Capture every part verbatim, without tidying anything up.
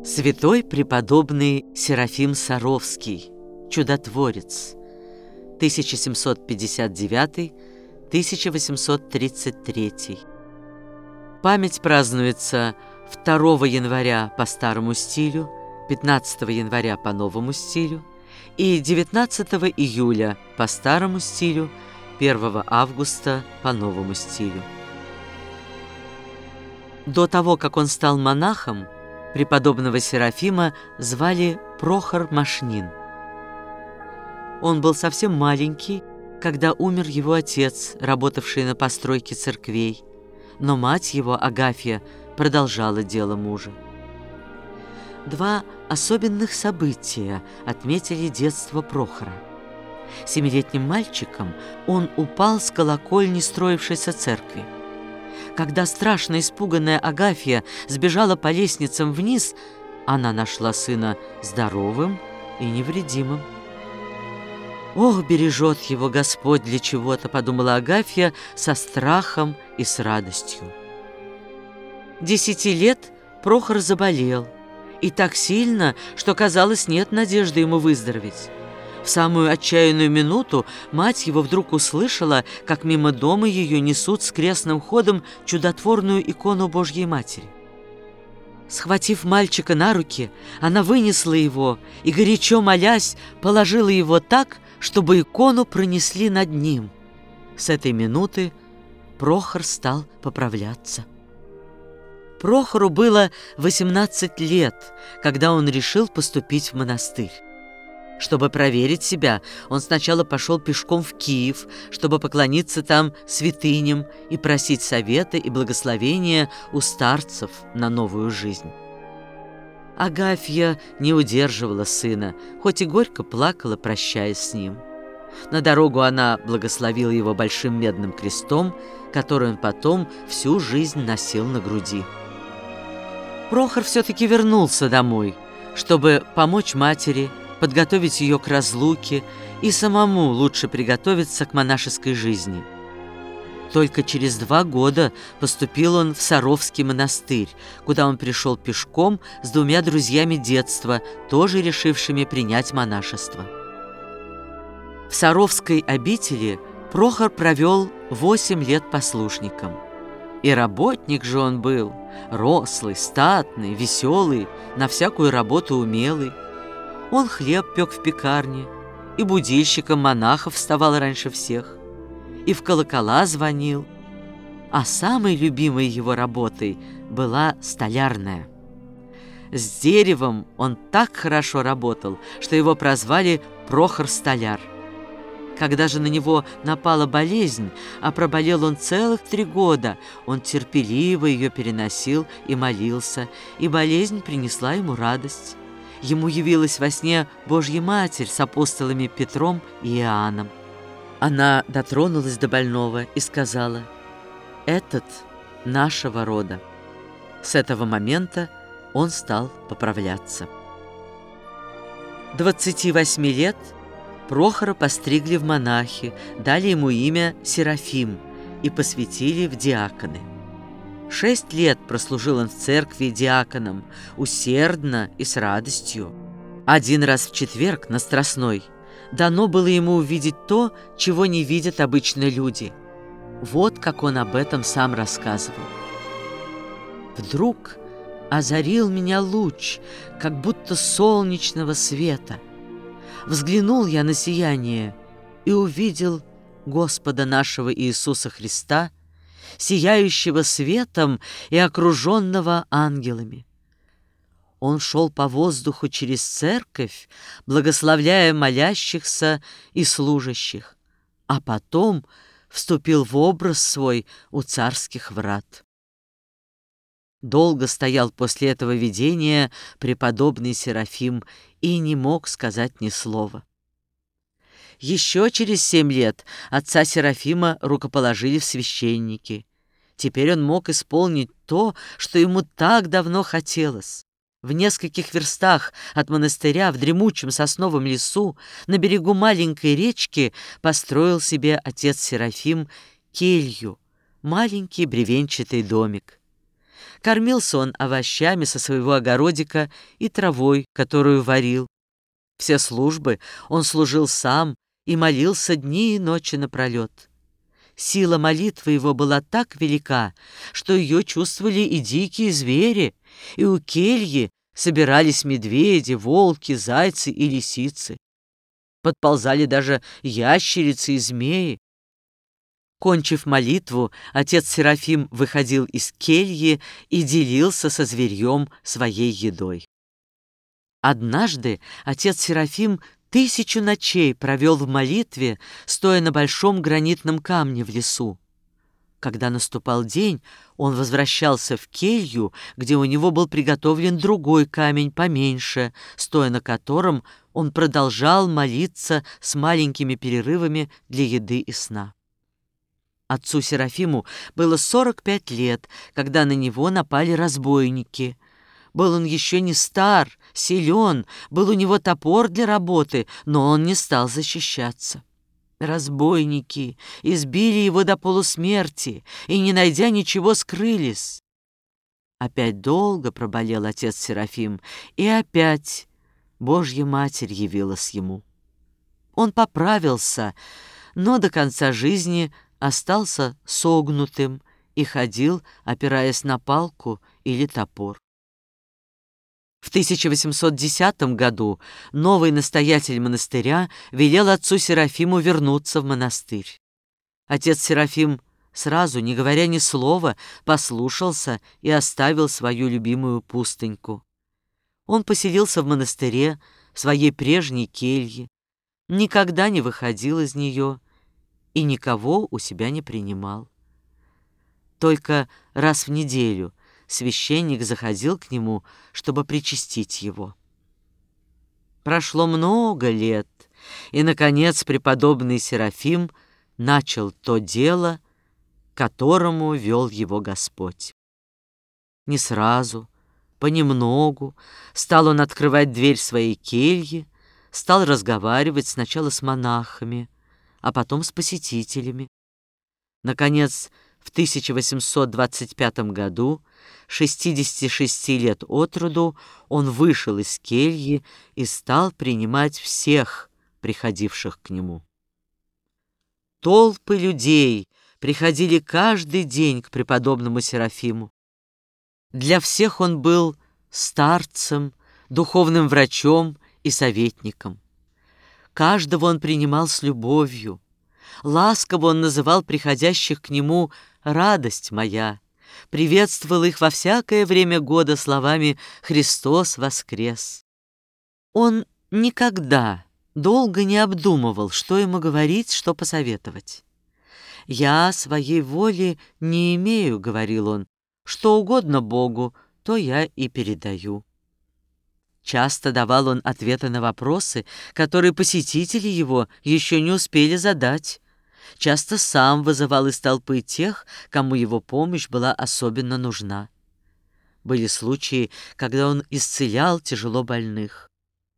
Святой преподобный Серафим Саровский, чудотворец, тысяча семьсот пятьдесят девятый — тысяча восемьсот тридцать третий. Память празднуется второго января по старому стилю, пятнадцатого января по новому стилю и девятнадцатого июля по старому стилю, первого августа по новому стилю. До того, как он стал монахом, преподобного Серафима звали Прохор Машнин. Он был совсем маленький, когда умер его отец, работавший на постройке церквей, но мать его, Агафья, продолжала дело мужа. Два особенных события отметили детство Прохора. Семилетним мальчиком он упал с колокольни строившейся церкви. Когда страшно испуганная Агафья сбежала по лестницам вниз, она нашла сына здоровым и невредимым. «Ох, бережет его Господь для чего-то», — подумала Агафья со страхом и с радостью. Десяти лет Прохор заболел, и так сильно, что, казалось, нет надежды ему выздороветь. В самую отчаянную минуту мать его вдруг услышала, как мимо дома ее несут с крестным ходом чудотворную икону Божьей Матери. Схватив мальчика на руки, она вынесла его и, горячо молясь, положила его так, чтобы икону пронесли над ним. С этой минуты Прохор стал поправляться. Прохору было восемнадцать лет, когда он решил поступить в монастырь. Чтобы проверить себя, он сначала пошел пешком в Киев, чтобы поклониться там святыням и просить совета и благословения у старцев на новую жизнь. Агафья не удерживала сына, хоть и горько плакала, прощаясь с ним. На дорогу она благословила его большим медным крестом, который он потом всю жизнь носил на груди. Прохор все-таки вернулся домой, чтобы помочь матери, подготовить ее к разлуке и самому лучше приготовиться к монашеской жизни. Только через два года поступил он в Саровский монастырь, куда он пришел пешком с двумя друзьями детства, тоже решившими принять монашество. В Саровской обители Прохор провел восемь лет послушником. И работник же он был, рослый, статный, веселый, на всякую работу умелый. Он хлеб пек в пекарне, и будильщиком монахов вставал раньше всех, и в колокола звонил. А самой любимой его работой была столярная. С деревом он так хорошо работал, что его прозвали Прохор-столяр. Когда же на него напала болезнь, а проболел он целых три года, он терпеливо ее переносил и молился, и болезнь принесла ему радость. Ему явилась во сне Божья Матерь с апостолами Петром и Иоанном. Она дотронулась до больного и сказала: «Этот нашего рода». С этого момента он стал поправляться. Двадцати восьми лет Прохора постригли в монахи, дали ему имя Серафим и посвятили в диаконы. Шесть лет прослужил он в церкви диаконом, усердно и с радостью. Один раз в четверг на Страстной дано было ему увидеть то, чего не видят обычно люди. Вот как он об этом сам рассказывал. «Вдруг озарил меня луч, как будто солнечного света. Взглянул я на сияние и увидел Господа нашего Иисуса Христа, сияющего светом и окруженного ангелами. Он шел по воздуху через церковь, благословляя молящихся и служащих, а потом вступил в образ свой у царских врат». Долго стоял после этого видения преподобный Серафим и не мог сказать ни слова. Еще через семь лет отца Серафима рукоположили в священники. Теперь он мог исполнить то, что ему так давно хотелось. В нескольких верстах от монастыря в дремучем сосновом лесу на берегу маленькой речки построил себе отец Серафим келью, маленький бревенчатый домик. Кормился он овощами со своего огородика и травой, которую варил. Все службы он служил сам и молился дни и ночи напролет. Сила молитвы его была так велика, что ее чувствовали и дикие звери, и у кельи собирались медведи, волки, зайцы и лисицы. Подползали даже ящерицы и змеи. Кончив молитву, отец Серафим выходил из кельи и делился со зверьем своей едой. Однажды отец Серафим тысячу ночей провел в молитве, стоя на большом гранитном камне в лесу. Когда наступал день, он возвращался в келью, где у него был приготовлен другой камень поменьше, стоя на котором он продолжал молиться с маленькими перерывами для еды и сна. Отцу Серафиму было сорок пять лет, когда на него напали разбойники. Был он еще не стар, силен, был у него топор для работы, но он не стал защищаться. Разбойники избили его до полусмерти и, не найдя ничего, скрылись. Опять долго проболел отец Серафим, и опять Божья Матерь явилась ему. Он поправился, но до конца жизни остался согнутым и ходил, опираясь на палку или топор. В тысяча восемьсот десятом году новый настоятель монастыря велел отцу Серафиму вернуться в монастырь. Отец Серафим сразу, не говоря ни слова, послушался и оставил свою любимую пустыньку. Он поселился в монастыре, в своей прежней келье, никогда не выходил из нее и никого у себя не принимал. Только раз в неделю священник заходил к нему, чтобы причастить его. Прошло много лет, и, наконец, преподобный Серафим начал то дело, которому вел его Господь. Не сразу, понемногу стал он открывать дверь своей кельи, стал разговаривать сначала с монахами, а потом с посетителями. Наконец, в тысяча восемьсот двадцать пятом году, шестидесяти шести лет от роду, он вышел из кельи и стал принимать всех, приходивших к нему. Толпы людей приходили каждый день к преподобному Серафиму. Для всех он был старцем, духовным врачом и советником. Каждого он принимал с любовью. Ласково он называл приходящих к нему «радость моя», приветствовал их во всякое время года словами «Христос воскрес». Он никогда долго не обдумывал, что ему говорить, что посоветовать. «Я своей воли не имею», — говорил он, — «что угодно Богу, то я и передаю». Часто давал он ответы на вопросы, которые посетители его еще не успели задать. Часто сам вызывал из толпы тех, кому его помощь была особенно нужна. Были случаи, когда он исцелял тяжело больных.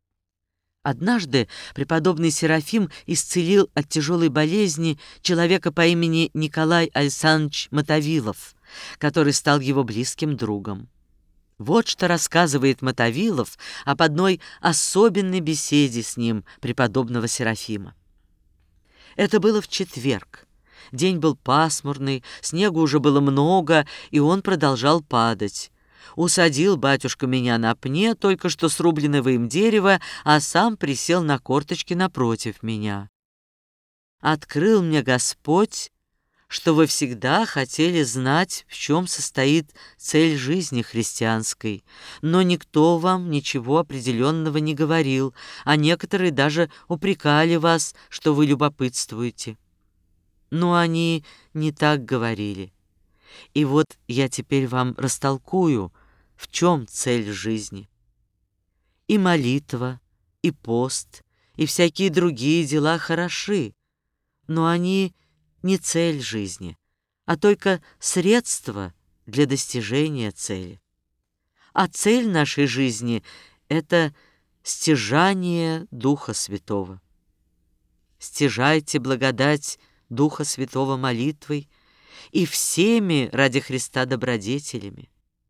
Однажды преподобный Серафим исцелил от тяжелой болезни человека по имени Николай Александрович Мотовилов, который стал его близким другом. Вот что рассказывает Мотовилов об одной особенной беседе с ним, преподобного Серафима. Это было в четверг. День был пасмурный, снегу уже было много, и он продолжал падать. Усадил батюшка меня на пне только что срубленного им дерева, а сам присел на корточки напротив меня. Открыл мне Господь, что вы всегда хотели знать, в чем состоит цель жизни христианской, но никто вам ничего определенного не говорил, а некоторые даже упрекали вас, что вы любопытствуете. Но они не так говорили. И вот я теперь вам растолкую, в чем цель жизни. И молитва, и пост, и всякие другие дела хороши, но они не цель жизни, а только средство для достижения цели. А цель нашей жизни — это стяжание Духа Святого. Стяжайте благодать Духа Святого молитвой и всеми ради Христа добродетелями.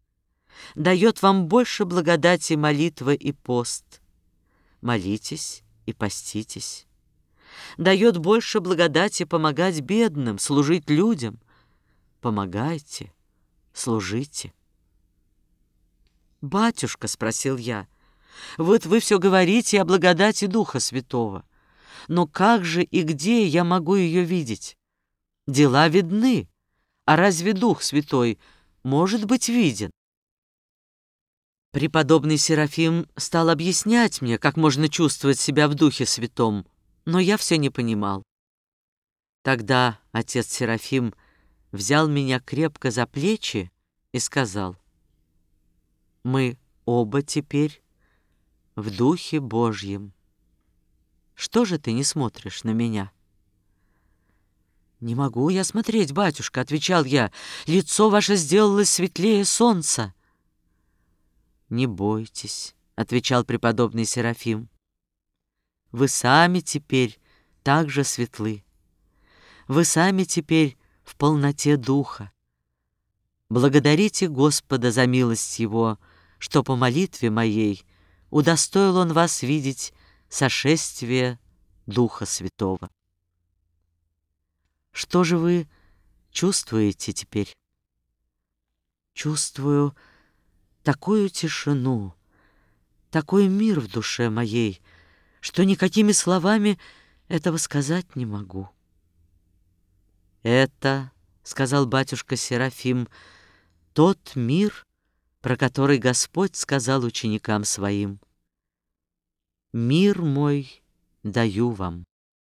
дает вам больше благодати молитва и пост. Молитесь и поститесь. Дает больше благодати помогать бедным, служить людям. Помогайте, служите. «Батюшка, — спросил я, — вот вы все говорите о благодати Духа Святого. Но как же и где я могу ее видеть? Дела видны, а разве Дух Святой может быть виден?» Преподобный Серафим стал объяснять мне, как можно чувствовать себя в Духе Святом, но я все не понимал. Тогда отец Серафим взял меня крепко за плечи и сказал: «Мы оба теперь в Духе Божьем. Что же ты не смотришь на меня?» «Не могу я смотреть, батюшка, — отвечал я, — лицо ваше сделалось светлее солнца». «Не бойтесь, — отвечал преподобный Серафим, — вы сами теперь так же светлы. Вы сами теперь в полноте духа. Благодарите Господа за милость Его, что по молитве моей удостоил Он вас видеть сошествие Духа Святого». «Что же вы чувствуете теперь?» «Чувствую такую тишину, такой мир в душе моей, что никакими словами этого сказать не могу». «Это, — сказал батюшка Серафим, — тот мир, про который Господь сказал ученикам своим: „Мир мой даю вам“».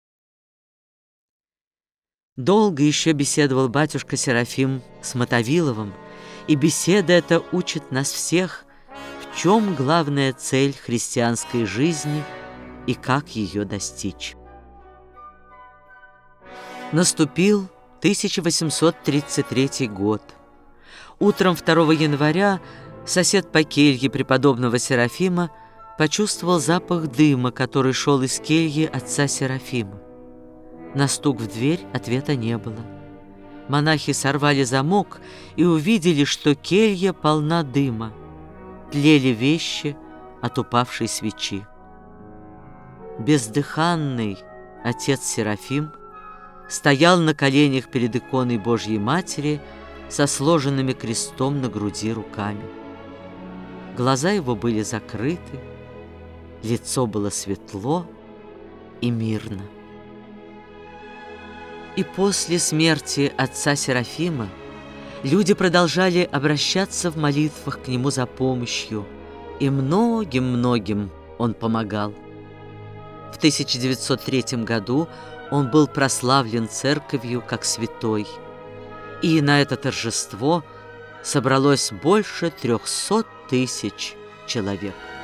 Долго еще беседовал батюшка Серафим с Мотовиловым, и беседа эта учит нас всех, в чем главная цель христианской жизни и как ее достичь. Наступил тысяча восемьсот тридцать третий год. Утром второго января сосед по келье преподобного Серафима почувствовал запах дыма, который шел из кельи отца Серафима. На стук в дверь ответа не было. Монахи сорвали замок и увидели, что келья полна дыма. Тлели вещи от упавшей свечи. Бездыханный отец Серафим стоял на коленях перед иконой Божьей Матери со сложенными крестом на груди руками. Глаза его были закрыты, лицо было светло и мирно. И после смерти отца Серафима люди продолжали обращаться в молитвах к нему за помощью, и многим-многим он помогал. В тысяча девятьсот третьем году он был прославлен церковью как святой, и на это торжество собралось больше трехсот тысяч человек.